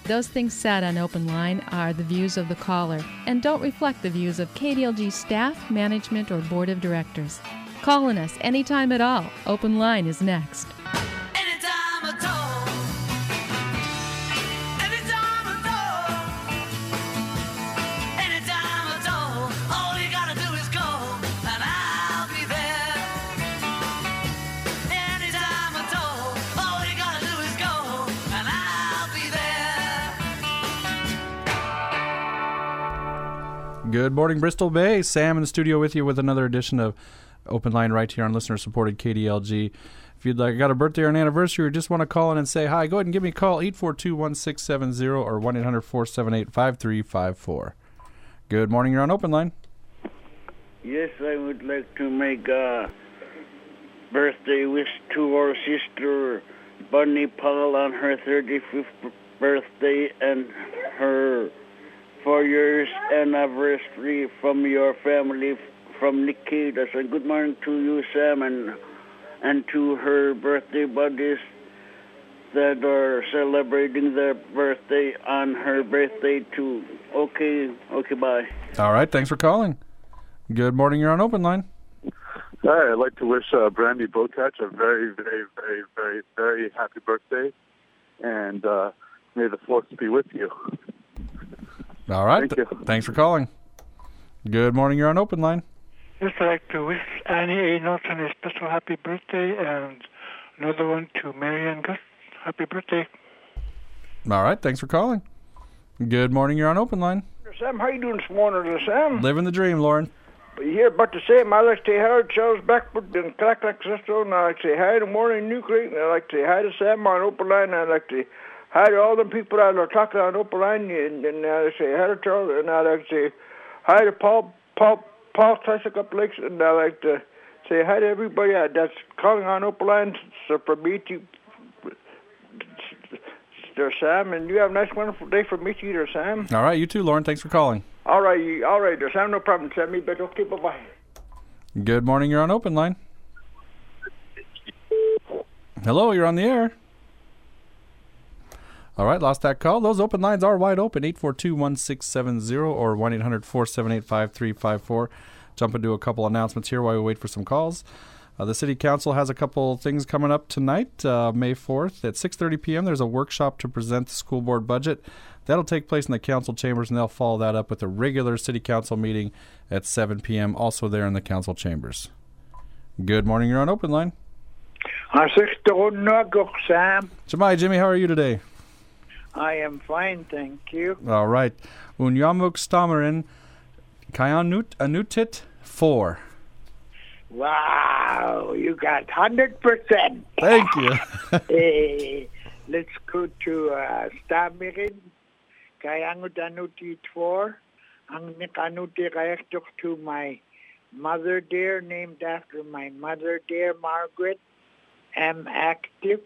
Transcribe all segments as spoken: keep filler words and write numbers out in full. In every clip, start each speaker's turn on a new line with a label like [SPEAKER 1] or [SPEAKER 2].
[SPEAKER 1] Those things said on Open Line are the views of the caller and don't reflect the views of K D L G staff, management, or board of directors. Call on us anytime at all. Open Line is next.
[SPEAKER 2] Anytime at all. Anytime at all. Anytime at all. All you gotta do is call and I'll be there. Anytime at all. All you gotta do is call and I'll be there.
[SPEAKER 3] Good morning, Bristol Bay. Sam in the studio with you with another edition of Open Line right here on listener-supported K D L G. If you'd like, got a birthday or an anniversary or just want to call in and say hi, go ahead and give me a call, eight four two, one six seven zero or one eight hundred, four seven eight, five three five four. Good morning, you're on Open Line.
[SPEAKER 4] Yes, I would like to make a birthday wish to our sister Bunny Paul on her thirty-fifth birthday and her four years anniversary from your family, from Nikitas. And good morning to you, Sam, and and to her birthday buddies that are celebrating their birthday on her birthday too. Okay, okay, bye.
[SPEAKER 3] All right, thanks for calling. Good morning, you're on Open Line.
[SPEAKER 5] Hi, I'd like to wish uh, Brandy Botach a very, very, very, very, very happy birthday, and uh, may the force be with you.
[SPEAKER 3] All right,
[SPEAKER 5] Thank you.
[SPEAKER 3] th- thanks for calling. Good morning, you're on Open Line.
[SPEAKER 6] Yes, I'd like to wish Annie A. Norton a special happy birthday, and another one to Marianne Gus. Happy birthday.
[SPEAKER 3] All right, thanks for calling. Good morning, you're on Open Line.
[SPEAKER 7] Sam, how you doing this morning, Sam?
[SPEAKER 3] Living the dream, Lauren.
[SPEAKER 7] You hear about the same. I like to say hi to Charles Backwood and Clack Clack Sister, and I like to say hi to Morning New Creek, and I like to say hi to Sam on Open Line, and I like to say hi to all the people that are talking on Open Line, and, and I like to say hi to Charles, and I like to say hi to Paul, Paul, Paul Tysick up Lakes, and I like to say hi to everybody that's calling on Open Line. So for me to there, Sam, and you have a nice, wonderful day for me to you there, Sam.
[SPEAKER 3] All right, you too, Lauren. Thanks for calling.
[SPEAKER 7] All right, you- all right there, Sam. No problem, Sam. Me better. Okay, bye-bye.
[SPEAKER 3] Good morning, you're on Open Line. Hello, you're on the air. All right, lost that call. Those open lines are wide open, eight four two, one six seven zero or one eight hundred, four seven eight, five three five four. Jump into a couple announcements here while we wait for some calls. Uh, the City Council has a couple things coming up tonight, uh, May fourth. At six thirty p.m., there's a workshop to present the school board budget. That'll take place in the council chambers, and they'll follow that up with a regular City Council meeting at seven p.m., also there in the council chambers. Good morning, you're on Open Line.
[SPEAKER 8] I Sam.
[SPEAKER 3] Jemai, Jimmy, how are you today?
[SPEAKER 8] I am fine, thank you.
[SPEAKER 3] All right. Unyamuk Stammeren, Kayanut Anutit, four.
[SPEAKER 8] Wow, you got one hundred percent.
[SPEAKER 3] Thank you.
[SPEAKER 8] Eh, let's go to uh, Stammeren. Kayanut Anutit, four. Ang nikanuti kayaktok to my mother dear, named after my mother dear, Margaret. M. Active.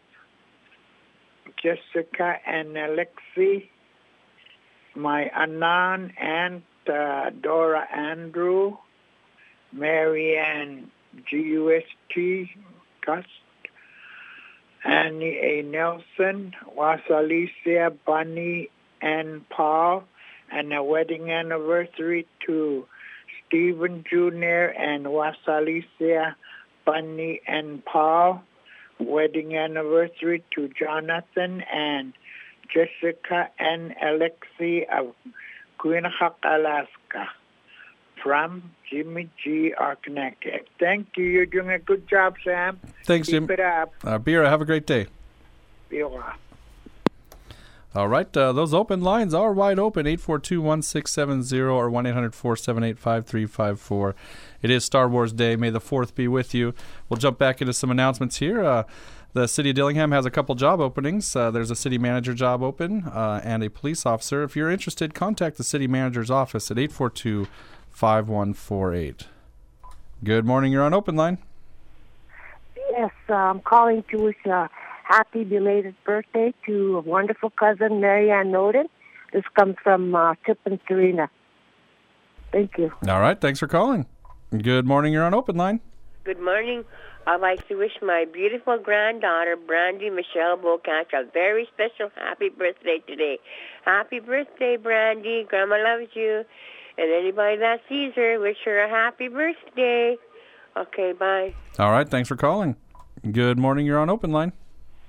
[SPEAKER 8] Jessica and Alexi, my Anan, Aunt uh, Dora Andrew, Marianne G U S T, Cust, Annie A. Nelson, Wasalicia, Bunny, and Paul, and a wedding anniversary to Stephen Junior and Wasalicia, Bunny, and Paul. Wedding anniversary to Jonathan and Jessica and Alexi of Quinnipiac, Alaska. From Jimmy G. Arkanack. Thank you. You're doing a good job, Sam.
[SPEAKER 3] Thanks,
[SPEAKER 8] Keep
[SPEAKER 3] Jim.
[SPEAKER 8] it up.
[SPEAKER 3] Uh, Bira, have a great day.
[SPEAKER 8] Bira.
[SPEAKER 3] All right, uh, those open lines are wide open, eight four two, one six seven zero or one eight hundred, four seven eight, five three five four. It is Star Wars Day. May the fourth be with you. We'll jump back into some announcements here. Uh, the City of Dillingham has a couple job openings. Uh, there's a city manager job open uh, and a police officer. If you're interested, contact the city manager's office at eight four two, five one four eight. Good morning. You're on Open Line.
[SPEAKER 9] Yes, uh, I'm calling to wish a happy belated birthday to a wonderful cousin, Marianne Noden. This comes from uh, Tip and Serena. Thank you.
[SPEAKER 3] All right. Thanks for calling. Good morning. You're on Open Line.
[SPEAKER 10] Good morning. I'd like to wish my beautiful granddaughter, Brandy Michelle Bocatch, a very special happy birthday today. Happy birthday, Brandy. Grandma loves you. And anybody that sees her, wish her a happy birthday. Okay, bye.
[SPEAKER 3] All right, thanks for calling. Good morning, you're on Open Line.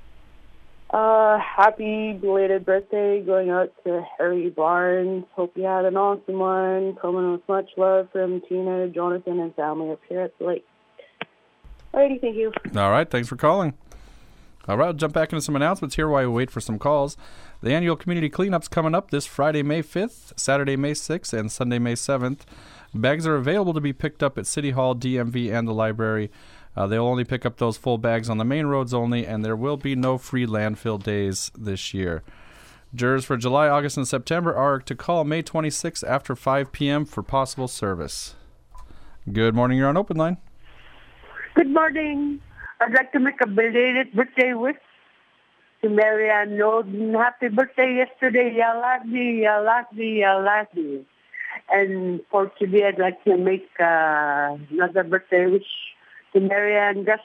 [SPEAKER 11] Uh, happy belated birthday going out to Harry Barnes. Hope you had an awesome one. Coming with much love from Tina, Jonathan, and family up here at the lake. Alrighty, thank you.
[SPEAKER 3] All right, thanks for calling. All right, I'll jump back into some announcements here while we wait for some calls. The annual community cleanup's coming up this Friday, May fifth, Saturday, May sixth, and Sunday, May seventh. Bags are available to be picked up at City Hall, D M V, and the library. Uh, they'll only pick up those full bags on the main roads only, and there will be no free landfill days this year. Jurors for July, August, and September are to call May twenty-sixth after five p.m. for possible service. Good morning, you're on Open Line.
[SPEAKER 12] Good morning. I'd like to make a belated birthday wish to Marianne Norton. Happy birthday yesterday. Ya love me, ya love me, ya love me. And for today, I'd like to make uh, another birthday wish to Marianne, just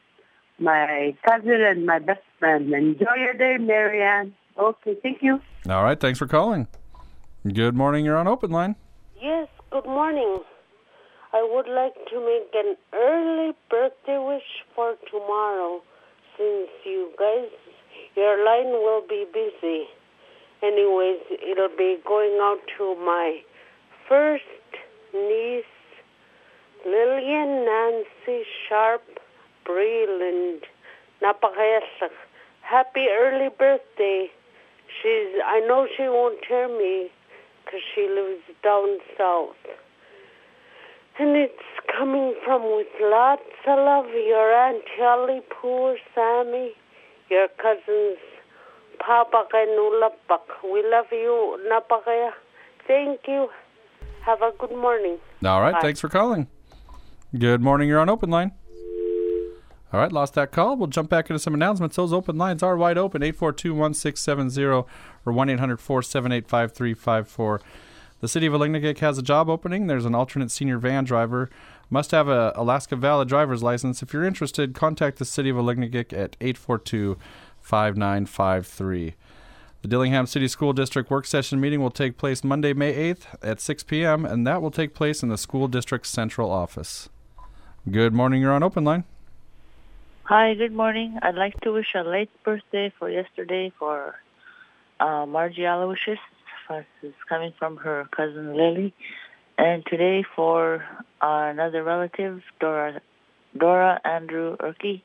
[SPEAKER 12] my cousin and my best friend. Enjoy your day, Marianne. Okay, thank you.
[SPEAKER 3] All right, thanks for calling. Good morning, you're on Open Line.
[SPEAKER 13] Yes, good morning. I would like to make an early birthday wish for tomorrow, since you guys, your line will be busy. Anyways, it'll be going out to my first niece, Lillian Nancy Sharp Breland. Napakayasa. Happy early birthday. She's, I know she won't hear me because she lives down south. And it's coming from with lots of love, your Aunt Charlie, poor Sammy, your cousins, Papa Kanulapak. We love you, Napakaya. Thank you. Have a good morning.
[SPEAKER 3] All right,
[SPEAKER 13] Bye.
[SPEAKER 3] Thanks for calling. Good morning, you're on Open Line. All right, lost that call. We'll jump back into some announcements. Those open lines are wide open, eight four two, one six seven zero or one eight hundred, four seven eight, five three five four. The City of Alignagik has a job opening. There's an alternate senior van driver. Must have a Alaska valid driver's license. If you're interested, contact the City of Alignagik at eight four two, five nine five three. The Dillingham City School District work session meeting will take place Monday, May eighth at six p.m., and that will take place in the school district's central office. Good morning, you're on Open Line.
[SPEAKER 14] Hi, good morning. I'd like to wish a late birthday for yesterday for uh, Margie Aloysius. It's coming from her cousin Lily. And today for uh, another relative, Dora Dora Andrew Urkey.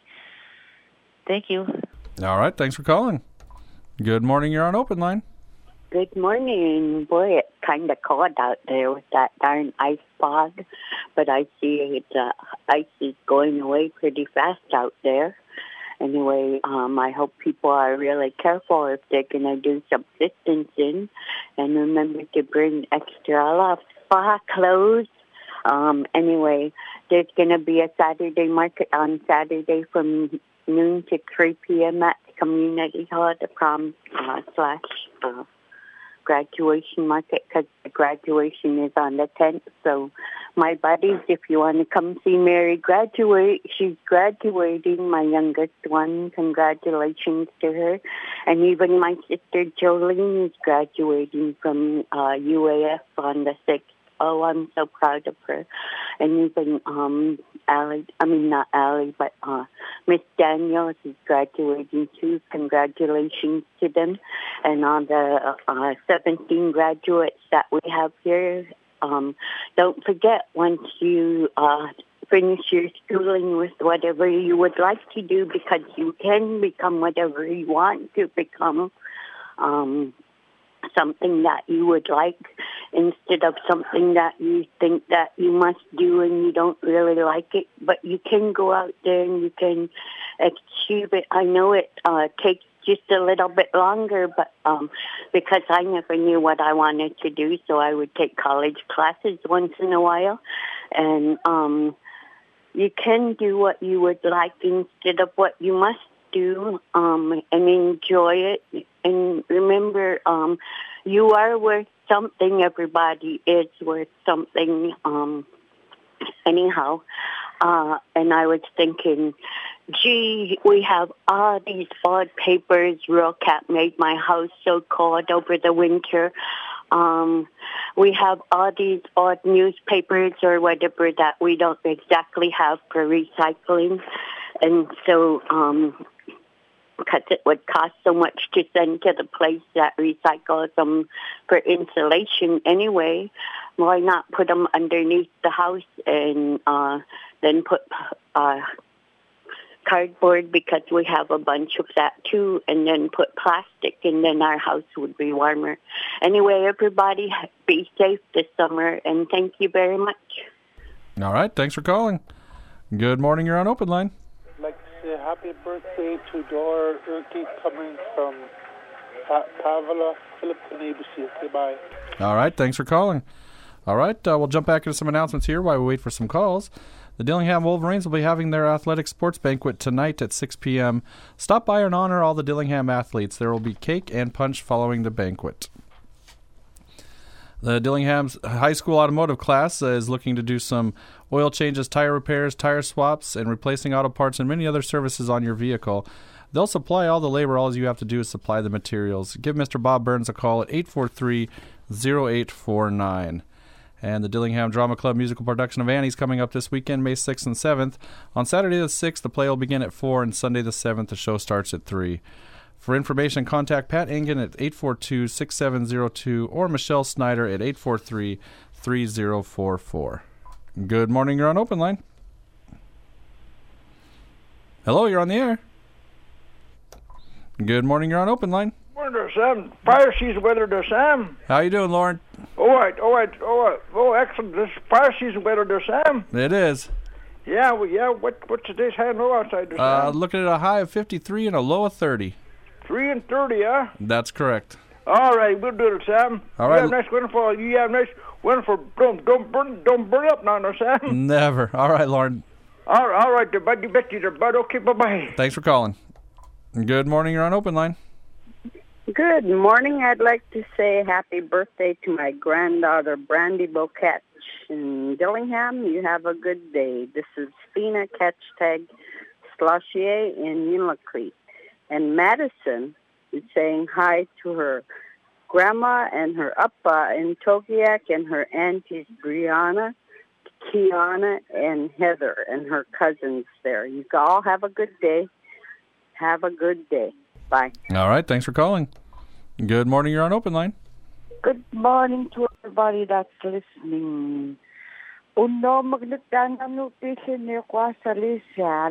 [SPEAKER 14] Thank you.
[SPEAKER 3] All right, thanks for calling. Good morning, you're on Open Line.
[SPEAKER 15] Good morning. Boy, it's kind of cold out there with that darn ice fog, but I see the ice is going away pretty fast out there. Anyway, um, I hope people are really careful if they're going to do some distancing, and remember to bring extra love spa clothes. Um, anyway, there's going to be a Saturday market on Saturday from noon to three p.m. at the community hall, the prom uh, slash uh, graduation market, because the graduation is on the tenth. So my buddies, if you want to come see Mary graduate, she's graduating, my youngest one. Congratulations to her. And even my sister Jolene is graduating from uh, U A F on the sixth. Oh, I'm so proud of her. And even um, Allie, I mean not Allie, but uh, Miss Daniels is graduating too. Congratulations to them. And all the uh, seventeen graduates that we have here, um, don't forget, once you uh, finish your schooling with whatever you would like to do, because you can become whatever you want to become, um, something that you would like instead of something that you think that you must do and you don't really like it. But you can go out there and you can achieve it. I know it uh, takes just a little bit longer, but um, because I never knew what I wanted to do, so I would take college classes once in a while. And um, you can do what you would like instead of what you must do, um, and enjoy it. And remember, um, you are worth something. Everybody is worth something. Um, anyhow, Uh, and I was thinking, gee, we have all these odd papers. Rural Cat made my house so cold over the winter. Um, we have all these odd newspapers or whatever that we don't exactly have for recycling. And so, um, because it would cost so much to send to the place that recycles them for insulation anyway, why not put them underneath the house and uh, then put uh, cardboard, because we have a bunch of that too, and then put plastic, and then our house would be warmer. Anyway, everybody be safe this summer, and thank you very much.
[SPEAKER 3] All right, thanks for calling. Good morning, you're on Open Line.
[SPEAKER 16] I'd like to say happy birthday to Dora Urki coming from pa- Pavla, Philip Kanebisi. Goodbye.
[SPEAKER 3] All right, thanks for calling. All right, uh, we'll jump back into some announcements here while we wait for some calls. The Dillingham Wolverines will be having their athletic sports banquet tonight at six p.m. Stop by and honor all the Dillingham athletes. There will be cake and punch following the banquet. The Dillingham's high school automotive class uh, is looking to do some oil changes, tire repairs, tire swaps, and replacing auto parts and many other services on your vehicle. They'll supply all the labor. All you have to do is supply the materials. Give Mister Bob Burns a call at eight four three, zero eight four nine. And the Dillingham Drama Club musical production of Annie's coming up this weekend, May sixth and seventh. On Saturday the sixth, the play will begin at four, and Sunday the seventh, the show starts at three. For information, contact Pat Engen at eight four two, six seven zero two or Michelle Snyder at eight four three, three zero four four. Good morning, you're on Open Line. Hello, you're on the air. Good morning, you're on Open Line.
[SPEAKER 7] Morning there, Sam. Fire season weather there, Sam.
[SPEAKER 3] How you doing, Lauren?
[SPEAKER 7] All right, all right, all right. Oh, excellent. This is fire season weather there, Sam.
[SPEAKER 3] It is.
[SPEAKER 7] Yeah, well, yeah. What what's today's high and low outside there,
[SPEAKER 3] Uh,
[SPEAKER 7] Sam?
[SPEAKER 3] looking at a high of fifty-three and a low of thirty.
[SPEAKER 7] Three and thirty, huh?
[SPEAKER 3] That's correct.
[SPEAKER 7] All right, we'll do it, Sam.
[SPEAKER 3] All
[SPEAKER 7] You
[SPEAKER 3] right.
[SPEAKER 7] have nice winter for you have nice winter for don't don't burn don't burn up now, no, Sam.
[SPEAKER 3] Never. All right, Lauren.
[SPEAKER 7] All right, all right, there, bud. You bet you there, bud. Okay, bye bye.
[SPEAKER 3] Thanks for calling. Good morning, you're on Open Line.
[SPEAKER 17] Good morning. I'd like to say happy birthday to my granddaughter, Brandy Bocatch in Dillingham. You have a good day. This is Fina Catchtag Sloshier in Unalakleet. And Madison is saying hi to her grandma and her appa in Togiak and her aunties Brianna, Kiana, and Heather and her cousins there. You all have a good day. Have a good day. Bye.
[SPEAKER 3] All right, thanks for calling. Good morning, you're on Open Line.
[SPEAKER 18] Good morning to everybody that's listening. Uno magligtan ng notification ni Wasalicia.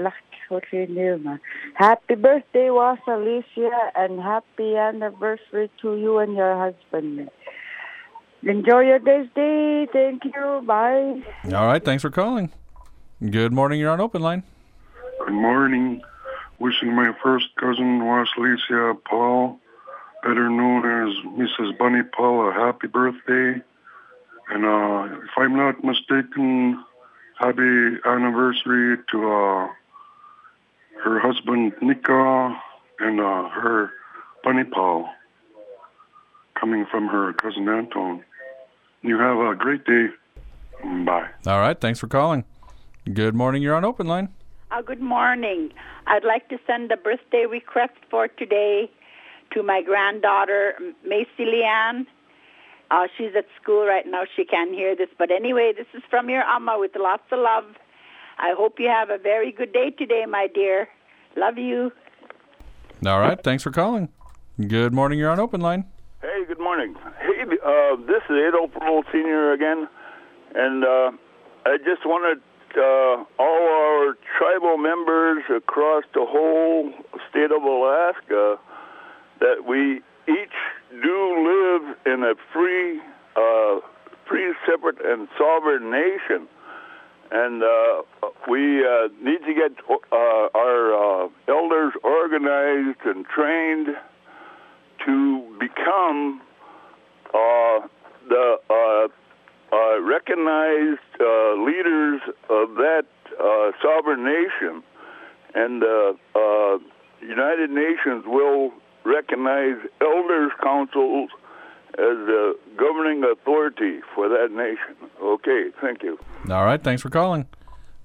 [SPEAKER 18] Happy birthday, Wasalicia, and happy anniversary to you and your husband. Enjoy your day's day. Thank you. Bye.
[SPEAKER 3] All right, thanks for calling. Good morning, you're on Open Line.
[SPEAKER 19] Good morning. Wishing my first cousin, Wasalicia Paul, better known as Missus Bunny Paul, a happy birthday. And uh, if I'm not mistaken, happy anniversary to uh, her husband, Nika, and uh, her Bunny Paul, coming from her cousin Anton. You have a great day. Bye.
[SPEAKER 3] All right, thanks for calling. Good morning, you're on Open Line.
[SPEAKER 20] Uh, good morning. I'd like to send a birthday request for today to my granddaughter, Macy Leanne. Uh, she's at school right now. She can't hear this. But anyway, this is from your Amma with lots of love. I hope you have a very good day today, my dear. Love you.
[SPEAKER 3] All right, thanks for calling. Good morning, you're on Open Line.
[SPEAKER 21] Hey, good morning. Hey, uh, this is Edo Pearl Senior again, and uh, I just wanted uh, all our tribal members across the whole state of Alaska that we each do live in a free, uh, free, separate, and sovereign nation. And uh, we uh, need to get uh, our uh, elders organized and trained to become uh, the uh, uh, recognized uh, leaders of that uh, sovereign nation. And uh, uh, United Nations will recognize elders' councils as the governing authority for that nation. Okay, thank you.
[SPEAKER 3] All right, thanks for calling.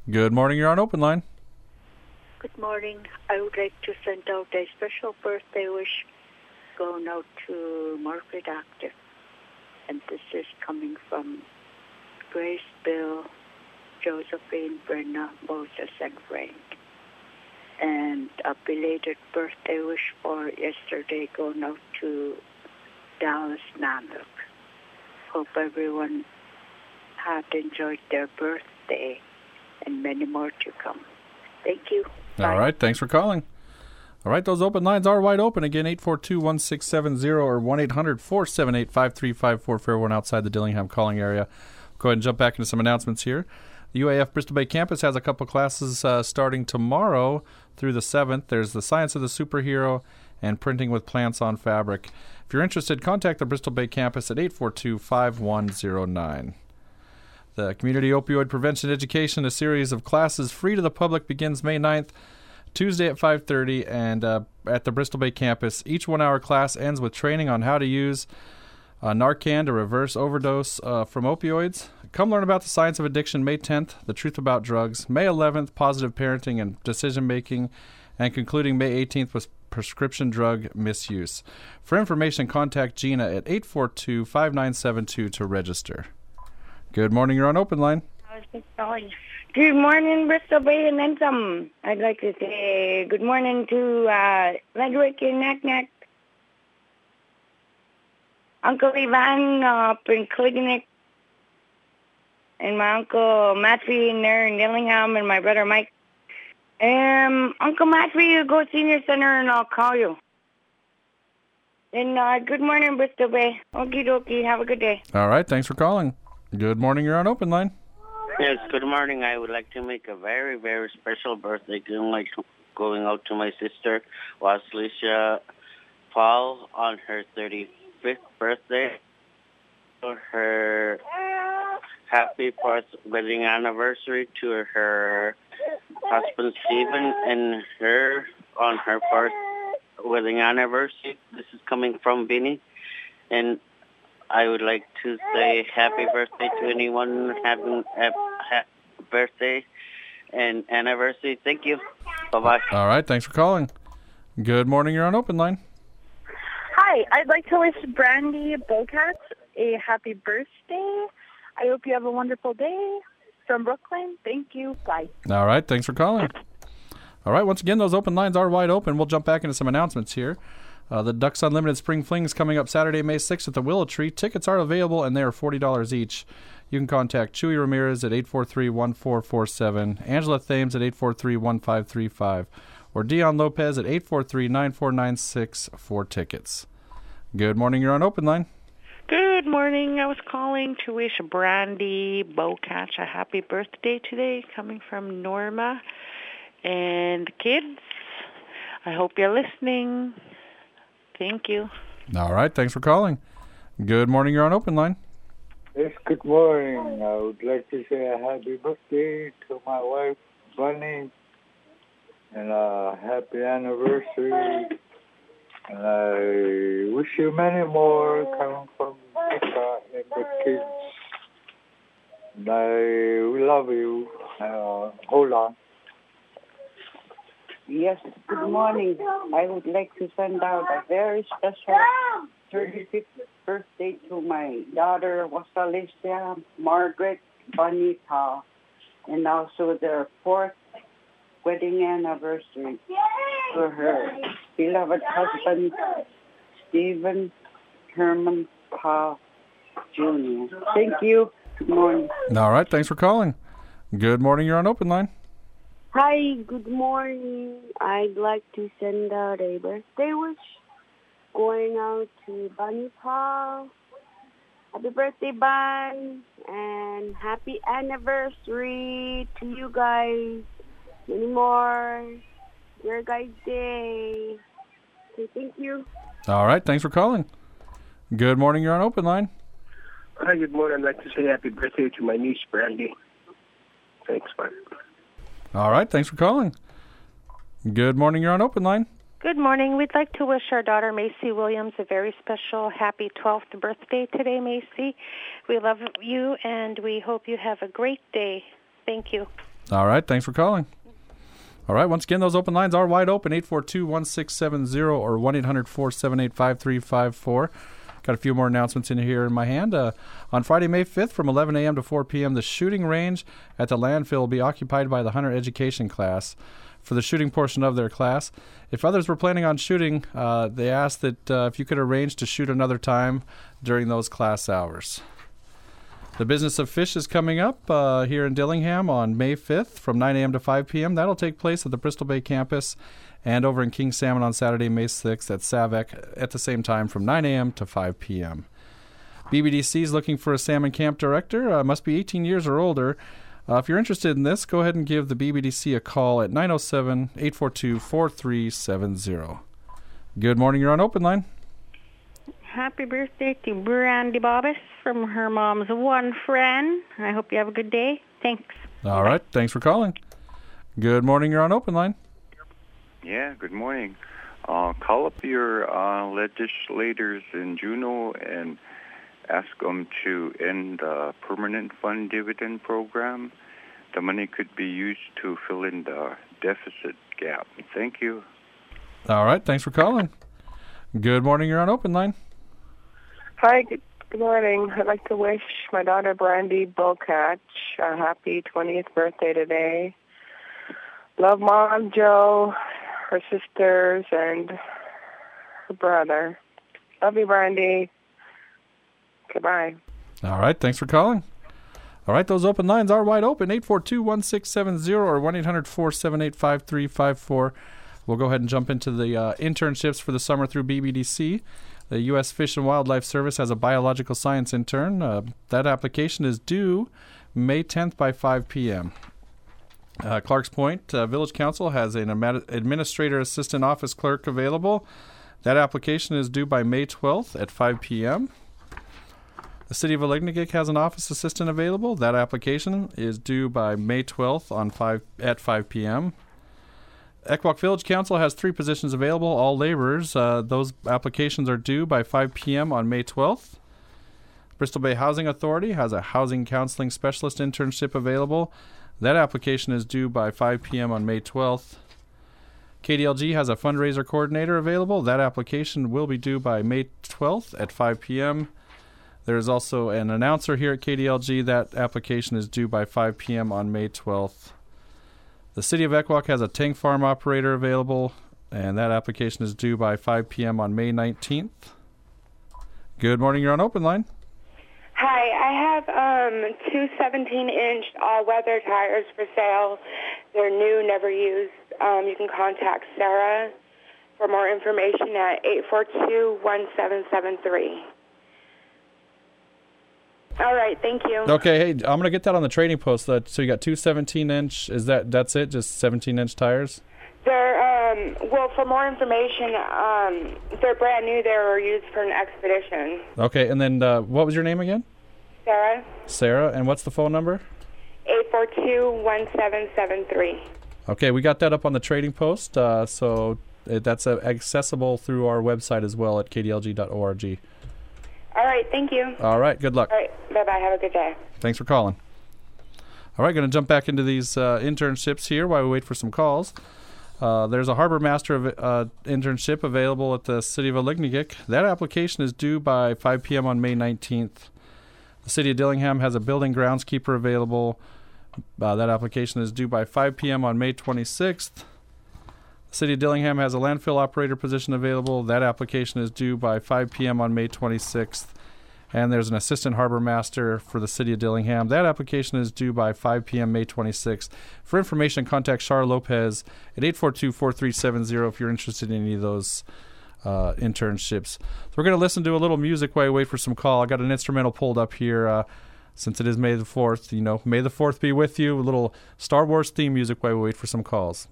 [SPEAKER 3] Good morning. You're on Open Line.
[SPEAKER 1] Good morning. I would like to send out a special birthday wish going out to Margaret Active. And this is coming from Grace, Bill, Josephine, Brenna, Moses, and Frank. And a belated birthday wish for yesterday going out to Dallas Nanook. Hope everyone had enjoyed their birthday and many more to come. Thank you.
[SPEAKER 3] All right. Thanks for calling. All right. Those open lines are wide open. Again, eight four two, one six seven zero or one eight hundred, four seven eight, five three five four for everyone outside the Dillingham calling area. Go ahead and jump back into some announcements here. The U A F Bristol Bay campus has a couple classes uh, starting tomorrow through the seventh. There's the Science of the Superhero and Printing with Plants on Fabric. If you're interested, contact the Bristol Bay campus at eight four two, five one zero nine. The Community Opioid Prevention Education, a series of classes free to the public, begins May ninth, Tuesday at five thirty, and uh, at the Bristol Bay campus. Each one-hour class ends with training on how to use uh, Narcan to reverse overdose uh, from opioids. Come learn about the science of addiction May tenth, the truth about drugs, May eleventh, positive parenting and decision-making, and concluding May eighteenth with prescription drug misuse. For information, contact Gina at eight four two, five nine seven two to register. Good morning. You're on Open Line.
[SPEAKER 22] Good morning, Bristol Bay and then some. I'd like to say good morning to uh, Ledwick and Knack Knack, Uncle Ivan uh, up in Clignick, and my Uncle Matthew in there in Dillingham, and my brother Mike. Um, Uncle Matthew, you go Senior Center and I'll call you. And uh, good morning, Bristol Bay. Okie dokie. Have a good day.
[SPEAKER 3] All right. Thanks for calling. Good morning. You're on Open Line.
[SPEAKER 23] Yes, good morning. I would like to make a very, very special birthday going, like, going out to my sister, Waslicia Paul, on her thirty-fifth birthday. For her happy fourth wedding anniversary to her husband, Stephen, and her on her fourth wedding anniversary. This is coming from Vinny. And I would like to say happy birthday to anyone having a ha- birthday and anniversary. Thank you. Bye-bye.
[SPEAKER 3] All right. Thanks for calling. Good morning. You're on Open Line.
[SPEAKER 24] Hi. I'd like to wish Brandy Bocat a happy birthday. I hope you have a wonderful day. From Brooklyn. Thank you. Bye.
[SPEAKER 3] All right. Thanks for calling. All right. Once again, those open lines are wide open. We'll jump back into some announcements here. Uh, the Ducks Unlimited Spring Fling is coming up Saturday, May sixth at the Willow Tree. Tickets are available, and they are forty dollars each. You can contact Chewy Ramirez at eight four three, one four four seven, Angela Thames at eight four three, one five three five, or Dion Lopez at eight four three, nine four nine six for tickets. Good morning. You're on Open Line.
[SPEAKER 25] Good morning. I was calling to wish Brandy Bocatch a happy birthday today, coming from Norma. And kids, I hope you're listening. Thank you.
[SPEAKER 3] All right. Thanks for calling. Good morning. You're on Open Line.
[SPEAKER 26] Yes, good morning. I would like to say a happy birthday to my wife, Bunny, and a happy anniversary. And I wish you many more coming from Mika and the kids. And I love you. Uh, hold on.
[SPEAKER 15] Yes, good morning. I would like to send out a very special thirty-fifth birthday to my daughter, Wasalicia Margaret Bonita, and also their fourth wedding anniversary for her beloved husband, Stephen Herman Pa Junior Thank you. Good morning.
[SPEAKER 3] All right. Thanks for calling. Good morning. You're on Open Line.
[SPEAKER 27] Hi, good morning. I'd like to send out a birthday wish going out to Bunny Paul. Happy birthday, Bun, and happy anniversary to you guys. Many more. Your guys' day. Okay, thank you.
[SPEAKER 3] All right. Thanks for calling. Good morning. You're on Open Line.
[SPEAKER 28] Hi, good morning. I'd like to say happy birthday to my niece, Brandy. Thanks, bye.
[SPEAKER 3] All right. Thanks for calling. Good morning. You're on Open Line.
[SPEAKER 29] Good morning. We'd like to wish our daughter, Macy Williams, a very special happy twelfth birthday today, Macy. We love you, and we hope you have a great day. Thank you.
[SPEAKER 3] All right. Thanks for calling. All right. Once again, those open lines are wide open, eight four two, one six seven zero or one eight hundred, four seven eight, five three five four. Got a few more announcements in here in my hand. Uh, on Friday, May fifth, from eleven a.m. to four p.m., the shooting range at the landfill will be occupied by the hunter education class for the shooting portion of their class. If others were planning on shooting, uh, they asked that uh, if you could arrange to shoot another time during those class hours. The Business of Fish is coming up uh, here in Dillingham on May fifth from nine a.m. to five p.m. That'll take place at the Bristol Bay campus, and over in King Salmon on Saturday, May sixth at SAVEC at the same time from nine a.m. to five p.m. B B D C is looking for a salmon camp director. Uh, must be eighteen years or older. Uh, if you're interested in this, go ahead and give the B B D C a call at nine oh seven, eight four two, four three seven zero. Good morning. You're on Open Line.
[SPEAKER 29] Happy birthday to Brandy Bobbis from her mom's one friend. I hope you have a good day. Thanks.
[SPEAKER 3] All right. Thanks for calling. Good morning. You're on Open Line.
[SPEAKER 2] Yeah, good morning. Uh, call up your uh, legislators in Juneau and ask them to end the permanent fund dividend program. The money could be used to fill in the deficit gap. Thank you.
[SPEAKER 3] All right. Thanks for calling. Good morning. You're on Open Line.
[SPEAKER 4] Hi, good, good morning. I'd like to wish my daughter Brandy Bocatch a happy twentieth birthday today. Love Mom, Joe, her sisters, and her brother. Love you, Brandy. Goodbye.
[SPEAKER 3] All right. Thanks for calling. All right. Those open lines are wide open, eight four two, one six seven zero or one eight hundred, four seven eight, five three five four. We'll go ahead and jump into the uh, internships for the summer through B B D C. The U S Fish and Wildlife Service has a biological science intern. Uh, that application is due May tenth by five p.m. Uh, Clarks Point uh, Village Council has an Ad- administrator assistant office clerk available. That application is due by May twelfth at five p.m. The City of Alignagik has an office assistant available. That application is due by May twelfth on five at five p.m. Equok Village Council has three positions available, all laborers. Uh, those applications are due by five p.m. on May twelfth. Bristol Bay Housing Authority has a housing counseling specialist internship available. That application is due by five p.m. on May twelfth. K D L G has a fundraiser coordinator available. That application will be due by May twelfth at five p.m. There is also an announcer here at K D L G. That application is due by five p.m. on May twelfth. The City of Equok has a tank farm operator available, and that application is due by five p.m. on May nineteenth. Good morning. You're on Open Line.
[SPEAKER 5] Hi, I have um, two seventeen-inch all-weather tires for sale. They're new, never used. Um, you can contact Sarah for more information at eight four two, one seven seven three. All right, thank you.
[SPEAKER 3] Okay, hey, I'm going to get that on the trading post. Uh, so you got two seventeen-inch. Is that, that's it, just seventeen-inch tires?
[SPEAKER 5] They're, um, well, for more information, um, they're brand new. They were used for an expedition.
[SPEAKER 3] Okay, and then uh, what was your name again?
[SPEAKER 5] Sarah?
[SPEAKER 3] Sarah, and what's the phone number?
[SPEAKER 5] eight four two, one seven seven three.
[SPEAKER 3] Okay, we got that up on the trading post, uh, so it, that's uh, accessible through our website as well at k d l g dot org.
[SPEAKER 5] All right, thank you.
[SPEAKER 3] All right, good luck.
[SPEAKER 5] All right, bye-bye. Have a good day.
[SPEAKER 3] Thanks for calling. All right, going to jump back into these uh, internships here while we wait for some calls. Uh, there's a Harbor Master of, uh, internship available at the City of Alignagik. That application is due by five p.m. on May nineteenth. The City of Dillingham has a building groundskeeper available. Uh, that application is due by five p.m. on May twenty-sixth. The City of Dillingham has a landfill operator position available. That application is due by five p.m. on May twenty-sixth. And there's an assistant harbor master for the City of Dillingham. That application is due by five p.m. May twenty-sixth. For information, contact Char Lopez at eight four two, four three seven zero if you're interested in any of those uh, internships. So we're going to listen to a little music while we wait for some call. I got an instrumental pulled up here uh, since it is May the fourth. You know, May the fourth be with you. A little Star Wars theme music while we wait for some calls.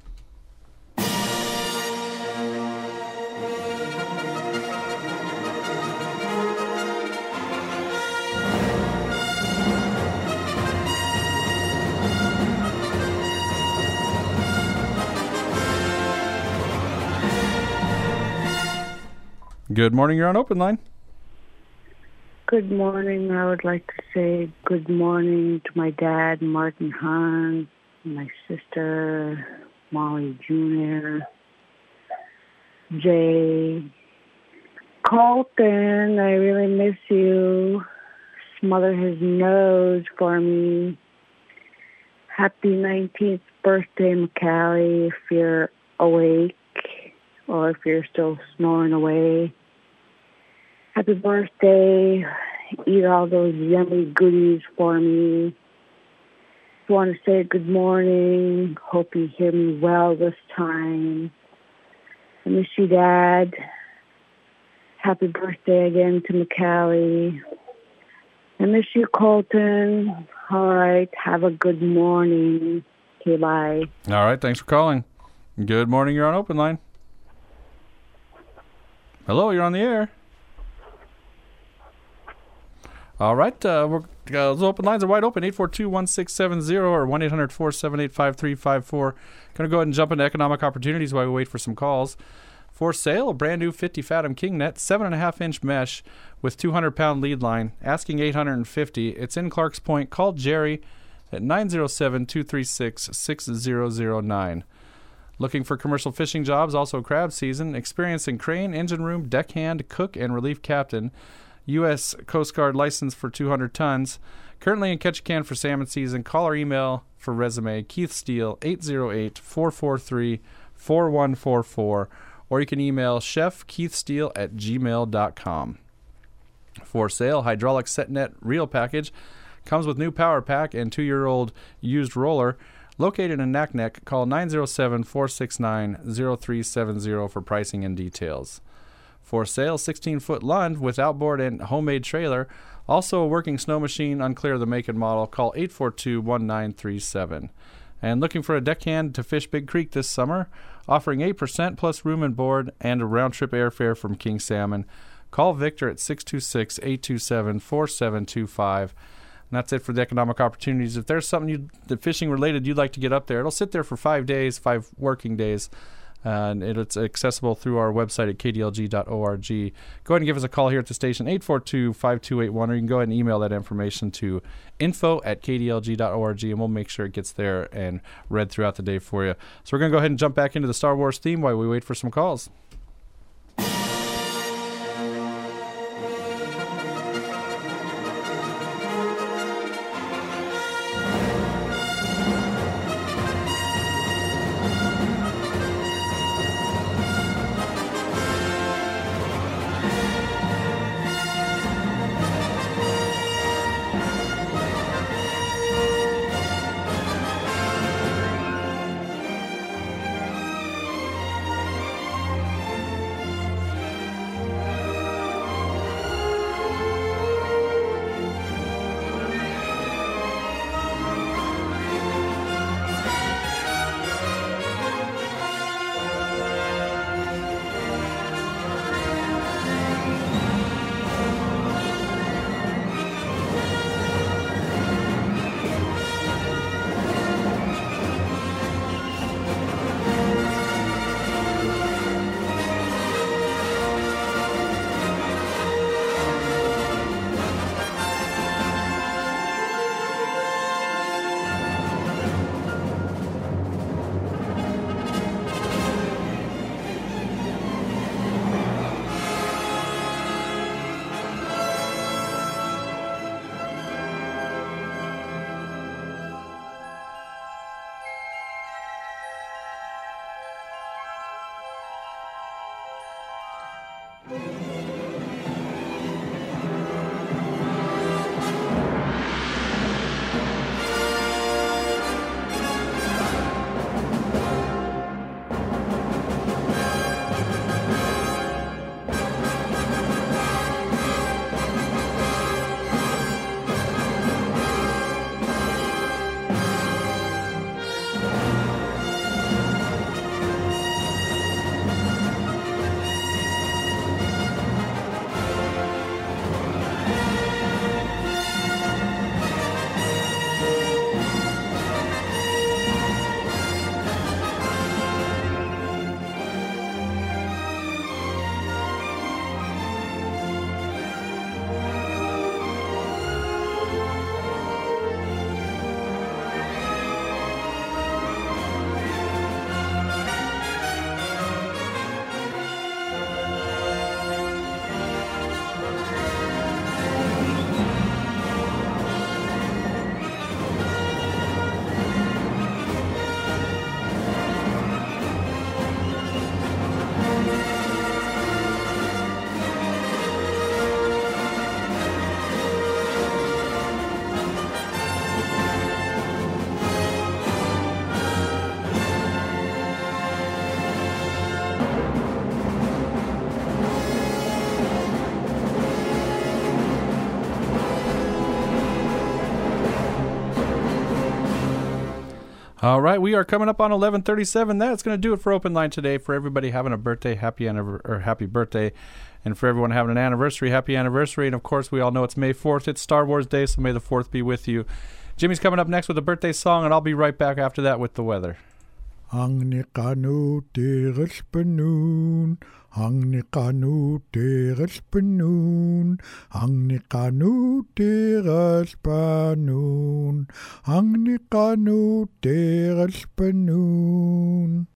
[SPEAKER 3] Good morning. You're on Open Line.
[SPEAKER 18] Good morning. I would like to say good morning to my dad, Martin Hahn, my sister, Molly Junior, Jay, Colton, I really miss you. Smother his nose for me. Happy nineteenth birthday, McCallie, if you're awake or if you're still snoring away. Happy birthday. Eat all those yummy goodies for me. Just want to say good morning. Hope you hear me well this time. I miss you, Dad. Happy birthday again to McCallie. I miss you, Colton. All right. Have a good morning. Okay, bye.
[SPEAKER 3] All right. Thanks for calling. Good morning. You're on Open Line. Hello. You're on the air. All right. Uh, we're, uh, those open lines are wide open. eight four two, one six seven zero or one eight hundred, four seven eight, five three five four. Going to go ahead and jump into economic opportunities while we wait for some calls. For sale, a brand new fifty Fathom KingNet, seven point five inch mesh with two hundred pound lead line, asking eight hundred fifty. It's in Clarks Point. Call Jerry at nine oh seven, two three six, six zero zero nine. Looking for commercial fishing jobs, also crab season, experience in crane, engine room, deckhand, cook, and relief captain. U S Coast Guard license for two hundred tons. Currently in Ketchikan for salmon season. Call or email for resume Keith Steele, eight oh eight, four four three, four one four four. Or you can email chef keith steele at gmail dot com. For sale, hydraulic set net reel package. Comes with new power pack and two-year-old used roller. Located in Naknek, call nine oh seven, four six nine, oh three seven oh for pricing and details. For sale, sixteen foot Lund with outboard and homemade trailer. Also a working snow machine, unclear of the make and model. Call eight four two, one nine three seven. And looking for a deckhand to fish Big Creek this summer? Offering eight percent plus room and board and a round-trip airfare from King Salmon. Call Victor at six two six, eight two seven, four seven two five. And that's it for the economic opportunities. If there's something you, the fishing-related you'd like to get up there, it'll sit there for five days, five working days. Uh, and it's accessible through our website at k d l g dot org. Go ahead and give us a call here at the station, eight four two, five two eight one, or you can go ahead and email that information to info at k d l g dot org, and we'll make sure it gets there and read throughout the day for you. So we're going to go ahead and jump back into the Star Wars theme while we wait for some calls. All right, we are coming up on eleven thirty-seven. That's going to do it for Open Line today. For everybody having a birthday, happy anniver- or happy birthday. And for everyone having an anniversary, happy anniversary. And, of course, we all know it's May fourth. It's Star Wars Day, so may the fourth be with you. Jimmy's coming up next with a birthday song, and I'll be right back after that with the weather.
[SPEAKER 6] Ang ni kanu teres penun, ang ni kanu teres penun, ang ni kanu teres penun, ang ni kanu teres penun.